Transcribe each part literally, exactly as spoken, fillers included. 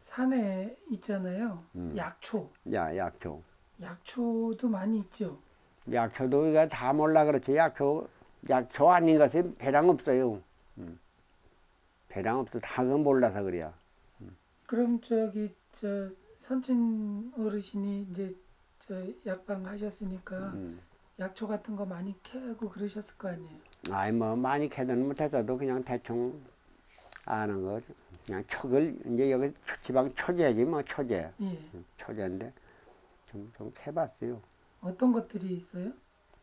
산에 있잖아요. 음. 약초. 야, 약초. 약초도 많이 있죠. 약초도 이거 다 몰라 그렇지. 약초, 약초 아닌 것이 배랑 없어요. 음. 배랑 없어. 다 그건 몰라서 그래요. 그럼 저기 저 선친 어르신이 이제 저 약방 하셨으니까 음. 약초 같은 거 많이 캐고 그러셨을 거 아니에요. 아이, 뭐, 많이 캐든 못해서도 그냥 대충 아는 거. 그냥 촉을, 이제 여기 지방 초제지, 뭐, 초제. 예. 음, 초제인데 좀, 좀 캐봤어요. 어떤 것들이 있어요?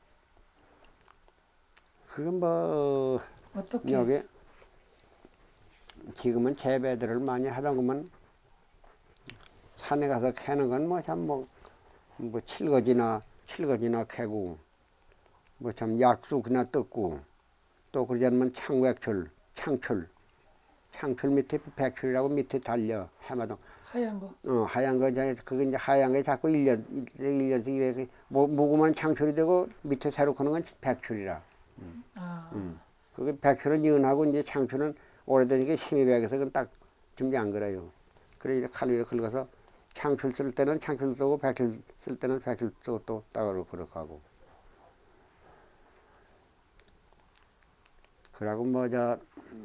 그건 뭐, 어떻게 여기, 지금은 재배들을 많이 하다 보면 산에 가서 캐는 건 뭐 참 뭐, 뭐 칠거지나, 칠거지나 캐고, 뭐 참 약쑥이나 뜯고, 또 그러지 않으면 창백출, 창출, 창출 밑에 백출이라고 밑에 달려, 해마다. 하얀 거? 어, 하얀 거, 이제, 그게 이제 하얀 게 자꾸 일 년, 일 년씩 이렇게, 뭐, 묵으면 창출이 되고, 밑에 새로 크는 건 백출이라. 음. 아, 그게 백출은 연하고, 이제 창출은 오래되니까 힘이 백해서 그건 딱 준비 안 그래요. 그래, 이렇게 칼로 이렇게 긁어서 창출 쓸 때는 창출 쓰고, 백출 쓸 때는 백출 쓰고 또 따로 그렇게 하고. 그러고 뭐, 저,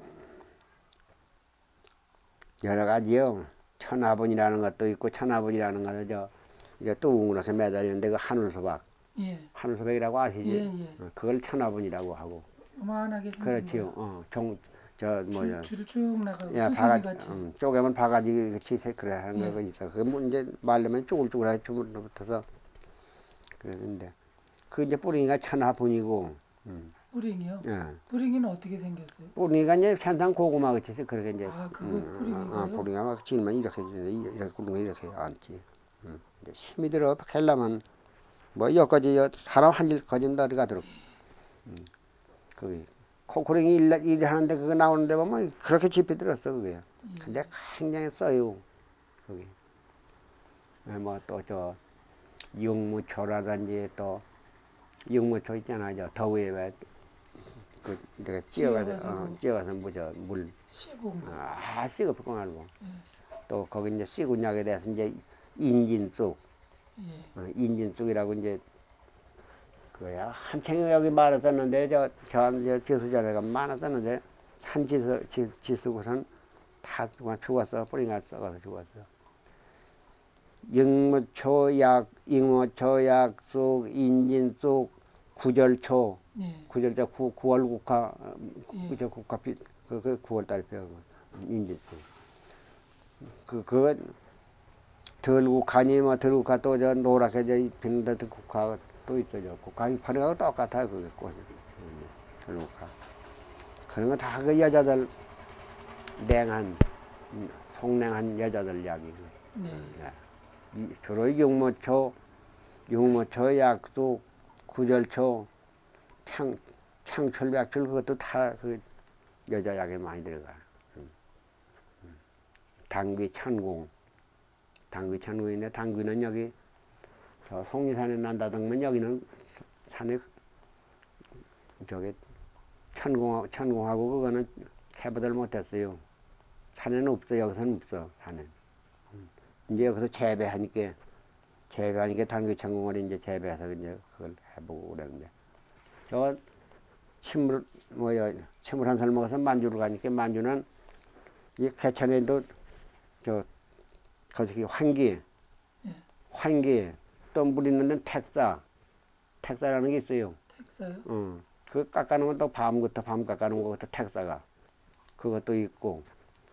여러 가지요. 천화분이라는 것도 있고, 천화분이라는 것은 저, 이제 뚱그려서 매달리는데 그 하늘소박. 예. 하늘소박이라고 예, 아시지? 예. 어, 그걸 천화분이라고 하고. 요만하게 생긴 그렇지요. 거요. 어, 종, 저, 줄, 뭐야. 줄을 쭉 나가고 야, 수세미 바가지, 같이. 음, 쪼개면 바가지 같이 그래 하는 예. 거가 있어. 그게 뭐 이제 말르면 쪼글쪼글하게 주물러 붙어서 그러는데. 그 이제 뿌리가 천화분이고, 음, 뿌링이요. 예. 뿌링이는 어떻게 생겼어요? 뿌리가 이제 산상 고구마 같이 그렇게 이제, 아, 그거 음, 어, 어, 뿌링이가요? 뿌리가 막 질면 이렇게, 이렇게, 이렇게 굵은 거 이렇게 앉지. 음. 이제 힘이 들어, 캘려면, 뭐, 여기까지, 여- 사람 한 일까지 다리가 들어. 그, 코코링이 일, 일 하는데 그거 나오는데 보면 그렇게 깊이 들었어, 그게. 근데 예. 굉장히 써요, 그게. 뭐, 또 저, 육무초라든지 또, 육무초 있잖아, 저, 더위에 왜, 그, 이렇게 찧어가서, 어, 찧어가지고 찧어가서 뭐, 저, 물, 씌고. 아, 씻어붙고 말고. 예. 또, 거기 이제 씻은 약에 대해서 이제, 인진쑥, 예. 어, 인진쑥이라고 이제, 그야 한창 여기 많았었는데 저 저한 지수자네가 많았었는데 산지수 지수고선 다 그만 죽었어. 뿌리가 썩어서 죽었어. 익무초약, 익무초약쑥, 인진쑥, 구절초, 예. 구절초 구, 구월 국화, 예. 그저 국화빛 그, 그 구월 달에 펴 인진쑥. 그 그거 덜 국화니 뭐 덜 국화 또 저 노랗게 저 피는데 국화 또 있어 저 국화 이파리하고 똑같아 그게 꽃이. 덜 국화. 그런 거 다 그 여자들 냉한 속냉한 여자들 이야기. 네. 주로 육모초, 육모초, 약도, 구절초, 창, 창출, 백출 그것도 다 그 여자 약에 많이 들어가. 당귀, 천공, 당귀, 천공인데 당귀는 여기 저 속리산에 난다던면 여기는 산에 저기 천공, 천공하고 그거는 캐보들 못했어요. 산에는 없어, 여기서는 없어, 산에. 이제 여기서 재배하니까, 재배하니까 당귀 천공을 이제 재배해서 이제 그걸 해보고 그러는데. 저 침물 뭐야 침물 한 살 먹어서 만주를 가니까 만주는 이 개천에도 저 거기 환기 예. 환기 또 물 있는 데는 택사 택사라는 게 있어요. 택사요? 어. 그 깎아놓은 것도 밤부터 밤 깎아놓은 것도 택사가 그것도 있고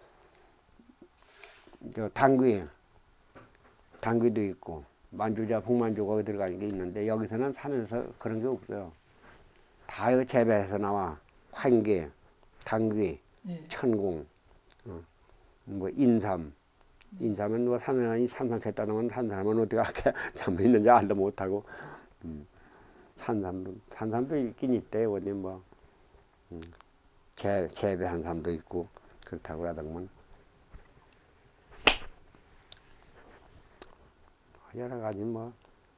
저 당귀 당귀도 있고 만주자 북만주 거기 들어가는 게 있는데 여기서는 산에서 그런 게 없어요. 다 이거 재배해서 나와 환기 당귀 예. 천공 어. 뭐 인삼 인삼은 뭐 산산이 산삼했다 놓으면 산 사람은 어떻게 알게 잠 있는지 알도 못하고 음. 산삼도 산삼도 있긴 있대 어디 뭐 음. 개 개배한 삼도 있고 그렇다고 하더만 여러 가지 뭐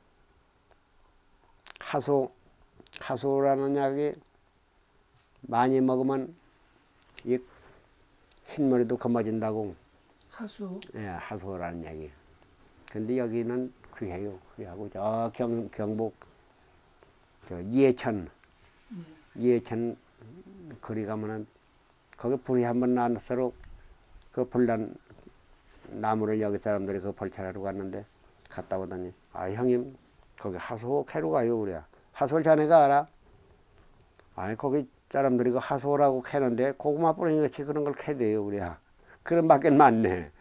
하소 하소라는 약이 많이 먹으면 이 흰머리도 검어진다고 하수. 예, 하소라는 얘기. 근데 여기는 귀해요. 귀하고 저 경, 경북 저 이해천 예. 이해천 거리 가면은 거기 불이 한번 나서로 그 불난 나무를 여기 사람들이 그 벌채하러 갔는데 갔다 오더니 아 형님 거기 하소 캐러 가요 그래. 하소를 자네가 알아? 아니 거기 사람들이 그 하소라고 캐는데 고구마 뿌리는 같이 그런 걸 캐대요 그래. 그런 밖엔 맞네.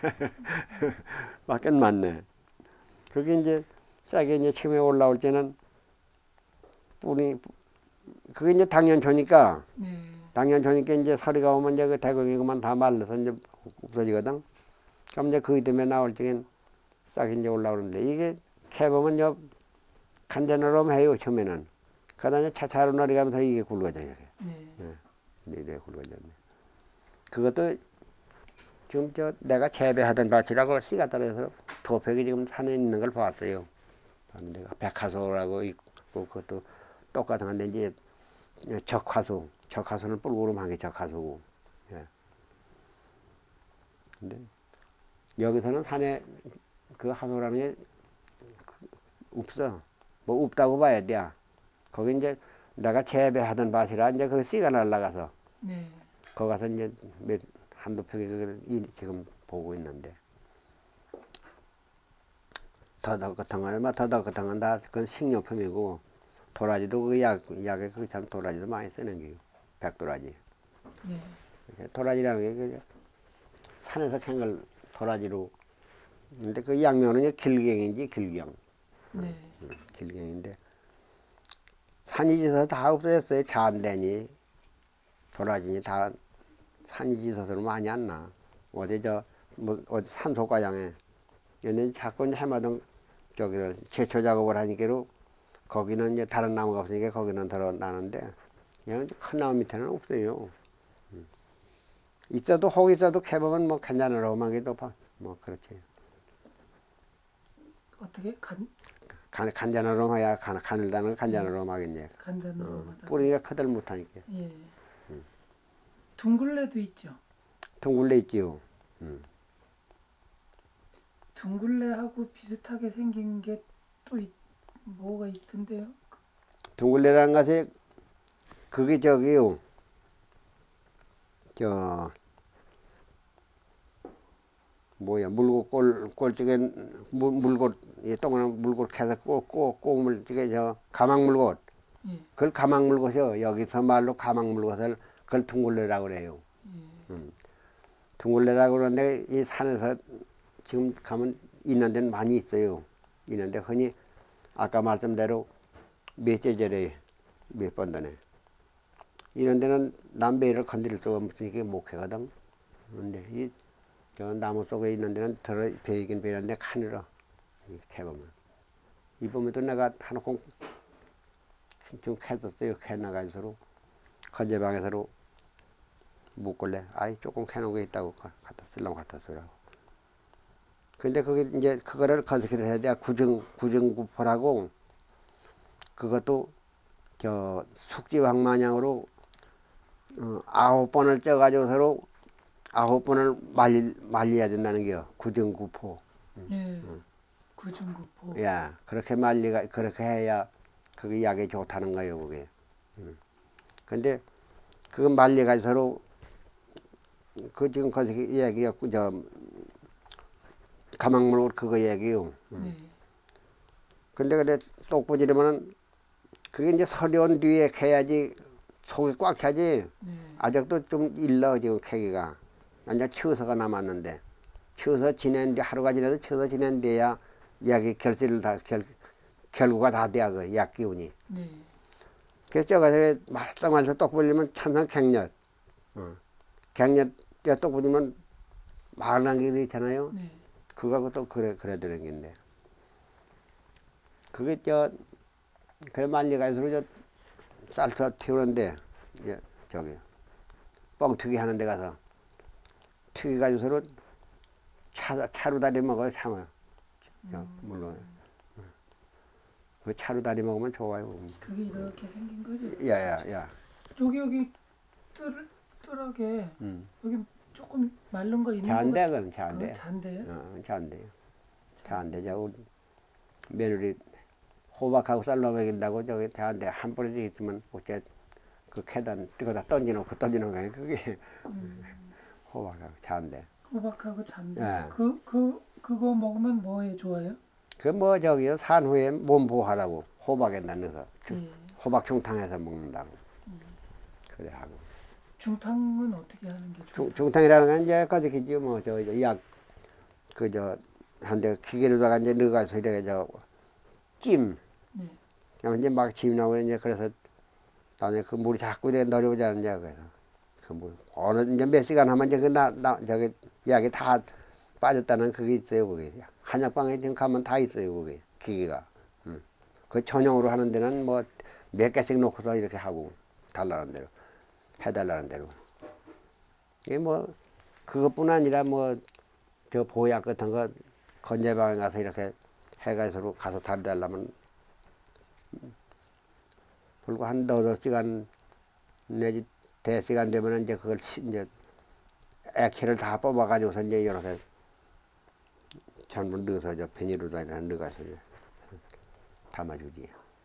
밖엔 맞네. 그게 이제 싸게 이제 처음에 올라올 때는 뿌리 그게 이제 당연초니까 네. 당연초니까 이제 서리가 오면 이제 그 대공이고만 다 말라서 이제 없어지거든. 그럼 이제 그 때문에 나올 적엔 싹 이제 올라오는데 이게 캐보면 요 간전으로 해요 처음에는. 그러다 차차로 내려가면서 이게 굵어져요. 네. 네, 이래 굵어졌네. 그것도 지금 저 내가 재배하던 밭이라고 씨가 떨어져서 도팩이 지금 산에 있는 걸 봤어요. 봤는데 백화소라고 있고 그것도 똑같은 건데 이제 적화소, 적화소는 뿔구름한 게 적화소고. 예. 근데 여기서는 산에 그 하소라는 게 없어. 뭐 없다고 봐야 돼. 거기 이제 내가 재배하던 밭이라 이제 그 씨가 날라가서 네. 거기 가서 이제 몇 한두 평이 지금 보고 있는데 더덕 같은 거는 더덕 같은 건 다 그건 식료품이고 도라지도 그 약, 약에 그 참 도라지도 많이 쓰는 게 백도라지. 네. 도라지라는 게 그 산에서 캔 걸 도라지로. 근데 그 양면은 길갱인지 길경. 네. 음, 길경인데 산이 지서 다 없어졌어요. 잔대니 도라지니 다 산이 지서서는 많이 안 나. 어디 저 뭐 어디 산소가양에 얘는 자꾸 해마던 저기를 제초 작업을 하니까로 거기는 이제 다른 나무가 없으니까 거기는 덜어 나는데 얘는 큰 나무 밑에는 없어요. 음. 있어도 혹 있어도 캐보면 뭐 괜찮으라고만 해도 뭐 그렇지. 어떻게 간 간, 간장으로 해야 간, 가늘다는 예. 간장으로 하겠네. 간전으로 어, 하다가. 뿌리가 크들 못하니까. 예. 둥글레도 있죠. 둥글레 있지요. 음. 둥글레하고 비슷하게 생긴 게 또 뭐가 있던데요? 둥글레라는 것이 그게 저기요. 저 뭐야 물고 꼴 꼴찌게 물 물고 이 동그란 물고 캐서 꼬꼬 꼬물 찌게 저 가망 물고 예. 그걸 가망 물고요. 여기서 말로 가망 물고를 그걸 둥글레라고 그래요. 예. 음. 둥글레라고 그러는데 이 산에서 지금 가면 있는 데는 많이 있어요. 있는데 흔히 아까 말씀대로 몇째 절에 몇 번 전에 이런 데는 남배를 건드릴 수가 없으니까 목회거든. 그런데 이 저 나무 속에 있는 데는 들어 베이긴 베는데 가늘어. 캐보면 이번에도 내가 하놓고 좀 캐뒀어요. 캐나가서로 건재방에서로 묶을래. 아이 조금 캐놓은 거 있다고 갖다 쓰려고 갖다 쓰라고. 근데 그게 이제 그거를 건설을 해야 돼. 구정 구정구포라고 그것도 저 숙지황마냥으로 어, 아홉 번을 쪄가지고 서로 아홉 번을 말리, 말려야 된다는 게요. 구정구포. 예. 구중구포. 야, 그렇게 말리가, 그렇게 해야 그게 약에 좋다는 거예요, 그게. 음. 근데 그거 말려가지고 서로 그 지금 거기 얘기가 저 가망물로 그거 얘기요. 음. 네. 근데 그래 똑부지르면은 그게 이제 서려온 뒤에 캐야지 속이 꽉 차지. 네. 아직도 좀 일러 지금 캐기가. 이제 추서가 남았는데 추서 지낸 뒤 하루가 지나서 추서 지낸 뒤에야 약이 결실을 다 결, 결구가 다 돼야 그 약 기운이. 네. 그래서 저가서 말썽말썽 떡 불리면 천상 갱년. 어. 갱년 때 떡 불리면 마을난 게 있잖아요. 네. 그거하고 또 그래 그래 되는 건데. 그게 저 그래 말리가지고 저 쌀터 튀우는데 예, 저기 뻥튀기 하는 데 가서 튀기 가지고서는 차, 차로 다리 먹어요. 참아요. 음. 물론 그 차로 다리 먹으면 좋아요. 그게 이렇게 생긴 거죠. 야야야. 여기 여기 뜰 뜰하게 음. 여기 조금 마른 거 있는 거 잔데, 같아. 그건 그건 잔데. 잔데요? 어, 잔데. 잔데, 저, 우리 며느리 호박하고 쌀로 먹인다고 저기 잔데 한 뿌리 있으면, 어째, 그 계단 뜨거다 던져놓고 던지는 거예요. 그게 음, 호박하고 잔데. 호박하고 잔데. 예. 그, 그, 그거 먹으면 뭐에 좋아요? 그 뭐 저기요 산후에 몸 보호하라고 호박에다 넣어서 예. 호박 중탕해서 먹는다고 예. 그래 하고 중탕은 어떻게 하는 게 중, 좋아요? 중탕이라는 건 이제 거기지 뭐저 약 그 저 한데 기계로다가 이제 넣어가서 이렇게 저찜 네. 그냥 이제 막 찜 나오고 이제 그래서 나중에 그 물이 자꾸 이렇게 내려오잖아요. 이제 그래서 그 물 어느 이제 몇 시간 하면 이제 그나나 저기 약이 다 빠졌다는 그게 있어요. 그게 한약방에 지금 가면 다 있어요. 그게 기계가. 음. 그 전용으로 하는 데는 뭐 몇 개씩 놓고서 이렇게 하고 달라는 대로 해달라는 대로. 이게 뭐 그것뿐 아니라 뭐 저 보약 같은 거 건재방에 가서 이렇게 해가지고 가서 달달라면 불과 한 너덟 시간 내지 대시간 되면 이제 그걸 시, 이제 액체를 다 뽑아가지고서 이제 이렇게 전부 넣어서 저 비닐로다 넣어가서 이제 담아주지.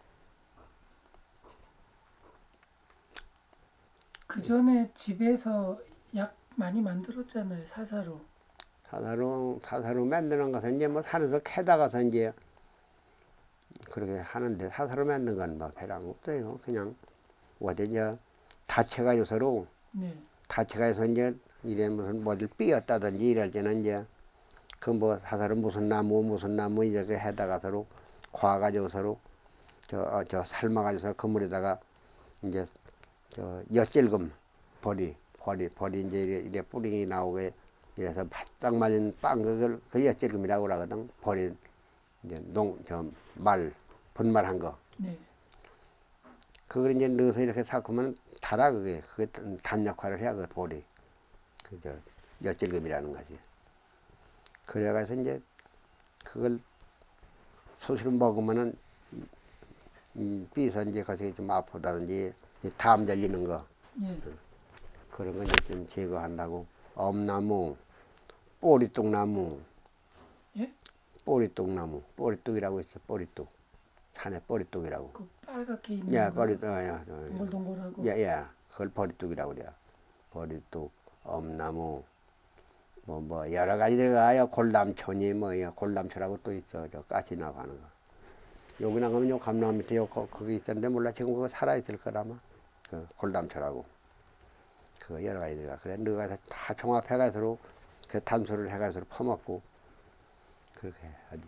그 전에 집에서 약 많이 만들었잖아요, 사사로. 사사로, 사사로 만드는 것은 이제 뭐 산에서 캐다가서 이제 그렇게 하는데 사사로 만든 건 뭐 배랑 없어요. 그냥 어디 이제 다채가 요소로 네. 다채가 해서 이제 이래 무슨 뭐를 삐었다든지 이럴 때는 이제 그 뭐 사사로 무슨 나무 무슨 나무 이렇게 해다가 서로 과가지고 서로 저, 어, 저 삶아가지고서 그물에다가 이제 저 엿질금 버리 버리 버리 이제 이래, 이래 뿌리 나오게 이래서 바짝 말린 빵 그걸 그 엿질금이라고 그러거든. 버리 이제 농 저 말 분말한 거 네. 그걸 이제 넣어서 이렇게 삭으면 달아 그게 그게 단 역할을 해야 그 볼이 그저 엿질금이라는 것이 그래가서 이제 그걸 수시로 먹으면은 이 삐서 이제 거기서 좀 아프다든지 담 열리는 거 예. 그런 거 이제 좀 제거한다고 엄나무 뿌리뚝나무 예? 뿌리뚝나무 뿌리뚝이라고 있어 뿌리뚝 산에 뿌리뚝이라고 그 빨갛게 있는 야 거요? 뿌리뚝 야, 동글동글하고. 야, 야, 그걸 버리뚝이라고 그래요. 버리뚝, 엄나무, 뭐, 뭐, 여러 가지 들어가요. 골담초니, 뭐, 골담초라고 또 있어. 저 까치 나가는 거. 여기 나가면 요 감나무 밑에 요, 거, 그게 있던데 몰라. 지금 그거 살아있을 거라마. 그 골담초라고. 그거 여러 가지 들어가. 그래, 너가서 다 종합해가지고, 그 탄소를 해가지고 퍼먹고, 그렇게 하지.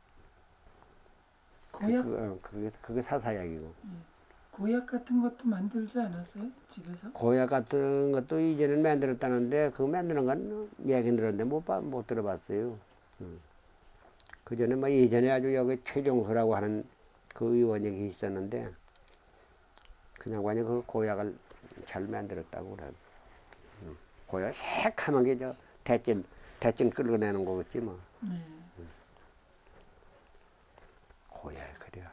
그, 고약, 그, 어, 그게, 그게 사사약이고. 고약 같은 것도 만들지 않았어요? 집에서? 고약 같은 것도 이제는 만들었다는데, 그 만드는 건 얘기 들었는데 못, 봐- 못 들어봤어요. 그 전에 뭐 예전에 아주 여기 최종수라고 하는 그 의원이 있었는데 그 양반이 그 고약을 잘 만들었다고 그래. 고약 새카만 게 저 대찜 대찜 끌어내는 거겠지 뭐. 네. 고약 그래.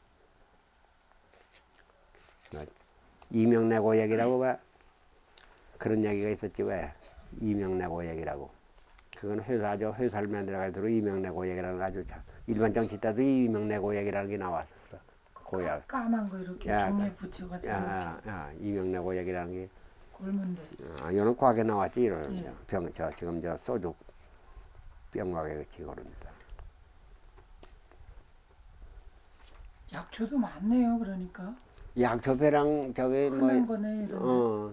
이명래 고약이라고 봐. 그런 얘기가 있었지 왜? 이명래 고약이라고. 그건 회사죠. 회사를 만들어가지고 이명래 고약이라는 아주 일반 정치 때도 이명래 고약이라는 게 나왔었어. 까, 고약. 까만 거 이렇게 야, 종이에 붙여가지고 야, 이렇게 야, 야, 이명래 고약이라는 게 골문데. 아, 이거는 과하게 나왔지, 이러는 예. 병, 저, 지금 저 소주 병마개 그치, 그럽니다. 약초도 많네요, 그러니까. 약초배랑 저기 뭐, 흔한 거네, 이런데. 어,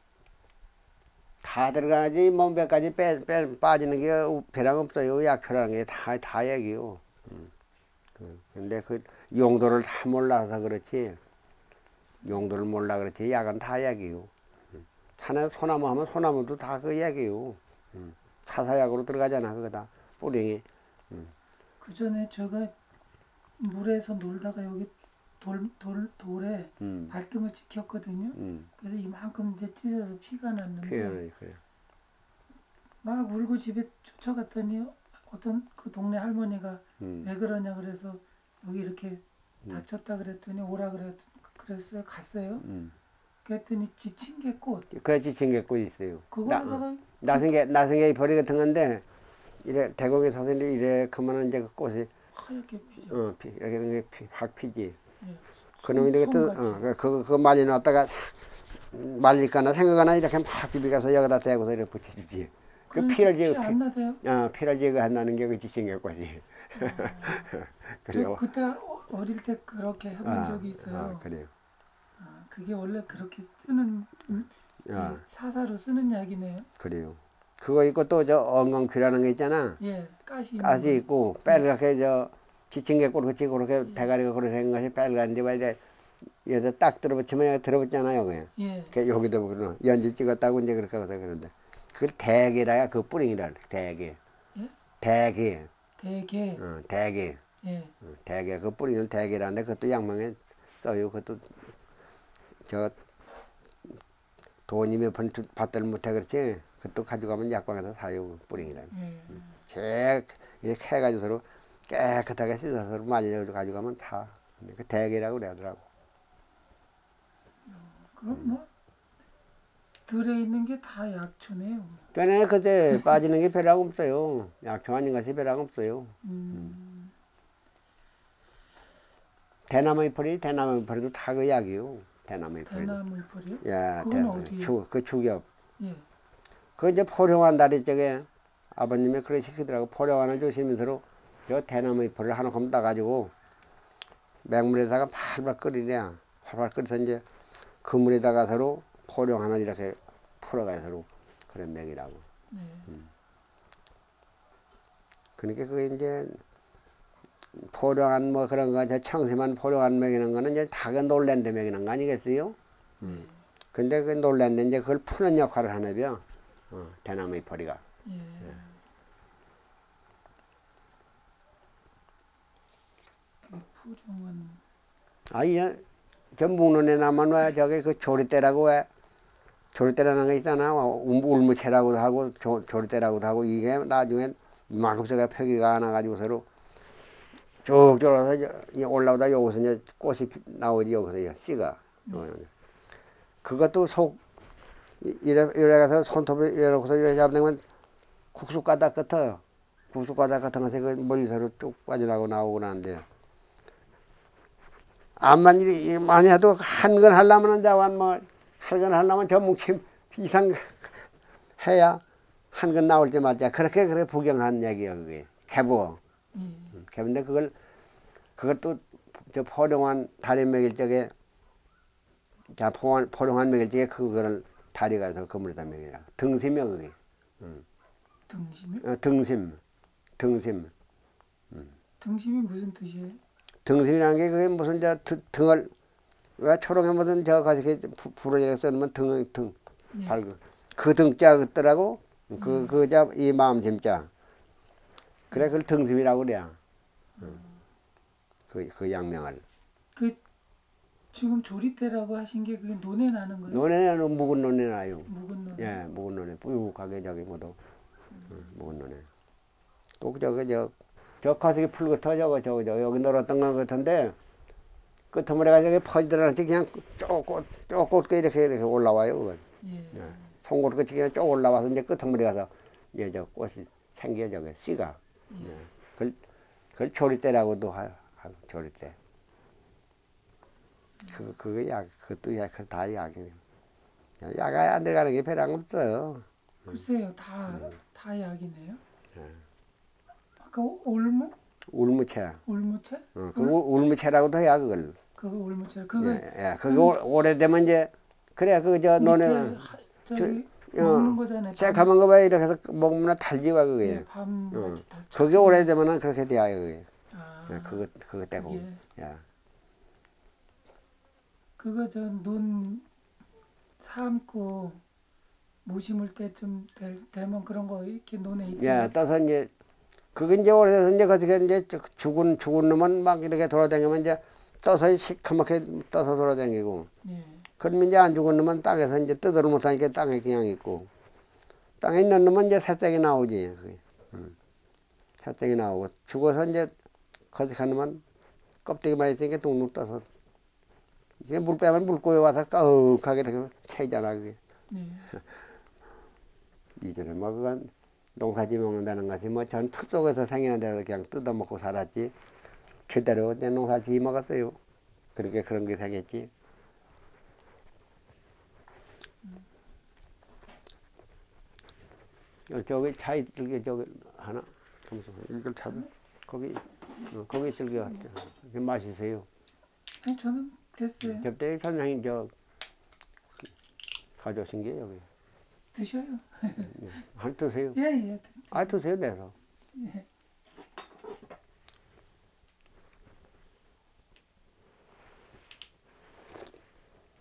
다 들어가지, 뭐 몇 가지 빼, 빼, 빠지는 게 배랑 없어요. 약초라는 게 다, 다 얘기요. 음, 그, 근데 그 용도를 다 몰라서 그렇지, 용도를 몰라 그렇지, 약은 다 얘기요. 산에 소나무 하면 소나무도 다 그 얘기요. 음, 사사약으로 들어가잖아, 그거 다. 뿌링이. 그 전에 제가 물에서 놀다가 여기 돌, 돌, 돌에 음, 발등을 찍혔거든요. 음, 그래서 이만큼 이제 찢어서 피가 났는데 표현이 그래. 막 울고 집에 쫓아갔더니 어떤 그 동네 할머니가 음, 왜 그러냐 그래서 여기 이렇게 음, 다쳤다 그랬더니 오라 그랬, 그랬어요. 갔어요. 음. 그랬더니 지침개꽃 그렇지, 챙겼고 있어요. 그걸 나, 어. 갖다가 나승개, 나승개 벌이 같은 건데, 이래, 대공에 서서 이래, 그러면 이제 그 꽃이, 하얗게 피죠. 어, 피, 이렇게 이런 게 피, 확 피지. 예. 그놈이 솜, 이렇게 또, 솜같이. 어, 그, 그, 그 말려놨다가 말릴거나 생거나 이렇게 막 비비가서 여기다 대고서 이렇게 붙여주지. 그 그러니까 피를 피 제거, 피, 안 나대요? 어, 피를 제거한다는 게 그 지신경꽃이. 아, 저 그래요. 그때 어- 어릴 때 그렇게 해본 아, 적이 아, 있어요. 그래요. 아, 그게 원래 그렇게 쓰는 음, 이 아, 사사로 쓰는 약이네요. 그래요. 그거 있고 또 저 엉겅퀴라는 게 있잖아. 예, 가시 있는 거. 가시 있고 예, 빨갛게 저 지친개꽃 그렇지 그렇게 예, 대가리가 그렇게 생긴 것이 빨간데 왜 이래 여기다 딱 들어붙이면 여기 들어붙잖아요. 그게. 예, 그 여기도 그런 연지 찍었다고 이제 그렇게 해서 그런데 그걸 대게라야 그 뿌링이라 대게. 예, 대게. 대게. 어, 대게. 예, 어, 대게 그 뿌리를 대게라는데 그것도 양명에 써요. 그것도 저 돈이 몇 번 받들 못해 그렇지. 그것도 가져가면 약방에서 사요. 그 뿌링이라는. 예. 제 이렇게 해가지고 서로 깨끗하게 씻어서 말려 가져가면 다. 그 대게라고 그러더라고. 그럼 뭐 들에 있는 게 다 약초네요. 그러니까 그때 빠지는 게 별로 없어요. 약초 아닌 것이 별로 없어요. 음, 대나무 잎풀이 대나무 잎풀이도 다 그 약이요. 대나무 잎풀이도. 대나무 잎이요? 야, 그건 대나무 어디에? 죽, 그 죽엽. 예, 그 이제 포령한 다리 쪽에 아버님이 그렇게 시키더라고. 포령한을 조심히서로 저 대나무 잎풀을 하나 컴 따가지고 맹물에다가 팔팔 끓이냐. 팔팔 끓여서 이제 그 물에다가 서로 포령한을 이렇게 풀어가서 서로 그런 맥이라고. 네, 그러니까 그게 이제 포령한 뭐 그런 거, 저 청심한 포령한 먹이는 거는 이제 다그 놀랜데 먹이는 거 아니겠어요? 네, 근데 그 놀랜데 이제 그걸 푸는 역할을 하네요. 어, 대나무 잎풀이가. 예. 그 포령은 아, 이제 저 묵론에 나면 왜 저기 그 조리대라고 왜 조리대라는 거 있잖아. 울- 울무채라고도 하고 조, 조리대라고도 하고 이게 나중에 이만큼씩가 펴기가 나가지고 서로 쭉 졸아서 이제 올라오다 여기서 이제 꽃이 피- 나오지 여기서 씨가. 네, 그것도 속 이래 이래 가서 손톱을 이래 놓고서 이래 잡으면 국수 가닥 같아요. 국수 가닥 같은 것이 그 머리서로 쭉 빠져나고 나오고 나는데 암만 이 많이 해도 한 건 하려면은 자완 뭐 한 건 하려면 전뭉치 이상 해야 한 건 나올 때마다 그렇게 그렇게 부경한 얘기야 그게 개보. 예, 개보인데 그걸 그것도 저 포령한 다리 먹일 적에 자 포한 포령한 먹일 적에 그거를 다리 가서 그물에다 먹이라 등심이야 그게. 등심이요? 어, 등심 등심 등심이 무슨 뜻이에요? 등심이라는 게 그게 무슨 저 등- 등을 왜 초롱에 무슨 저 가지고 불을 이렇게 써놓으면 등, 등, 네, 밝은 그 등자 같더라고. 그, 네, 그 자, 이 마음 심자. 그래, 그걸 등심이라고 그래. 그, 그 양명을. 그 지금 조리대라고 하신 게 그게 논에 나는 거예요? 논에는 묵은 논에 나요. 묵은 논에? 예, 묵은 논에. 뿌육하게 저기 뭐도. 응, 묵은 논에. 또 저기 저, 저 가슴이 풀 같아 저거 저거 저 여기 놀았던 것 같은데 끝머리 가지고 퍼지더라는데 그냥 쪼꼬 쪼꼬 이렇게 이렇게 올라와요. 그건. 예, 예. 송골 끝이 그냥 쭉 올라와서 이제 끝머리 가서 이제 저 꽃이 생겨 저게 씨가. 예. 예. 그걸 그걸 조리대라고도 하, 하 조리대. 그 그거 약 그것도 약 다 약이에요. 약이 안 들어가는 게 별로 없어요. 글쎄요, 다, 다 약이네요. 아까 올무? 울무채. 올무채? 어, 그 울? 울- 울무채라고도 해야 그걸. 그거 올무채. 예, 그거 예. 그거 한 오- 오래되면 이제 그래 그 저 논에 밑에 하, 저, 저기 먹는 어, 거잖아요. 밤, 새카만 거 봐 이렇게 해서 먹으면 달지와 예, 그게. 밤 어. 같이 다 그게 쳤으면 오래되면은 그렇게 돼야 그게. 예, 아, 그거 그거 떼고. 그게 야. 그거 저 논 삶고 모 심을 때쯤 될, 되면 그런 거 이렇게 논에 야, 있대요. 떠서 이제 그게 이제 오래돼서 이제 그게 이제 죽은 죽은 놈은 막 이렇게 돌아다니면 이제 떠서 시커멓게 떠서 돌아다니고. 예, 그러면 이제 안 죽은 놈은 땅에서 이제 뜯어를 못하니까 땅에 그냥 있고. 땅에 있는 놈은 이제 새싹이 나오지. 그게. 음. 새싹이 나오고 죽어서 이제 거짓한 놈은 껍데기만 있으니까 둥둥 떠서 이게 물 빼면 물 고여 와서 까욱하게 이렇게 채잖아 그게. 예. 이전에 뭐 그건 농사지 먹는다는 것이 뭐 전 풀 속에서 생기는 대로 그냥 뜯어먹고 살았지. 제대로 내 농사지 먹었어요. 그렇게 그런 게 생겼지. 어, 저기 차 있들게 저기 하나 잠시만 이걸 찾아 거기 어, 거기 있들게 마시세요. 아니, 저는 됐어요. 접대 선생님 저 가져오신 게 여기 드셔요. 한 드세요. 예, 예, 됐- 아 드세요 내서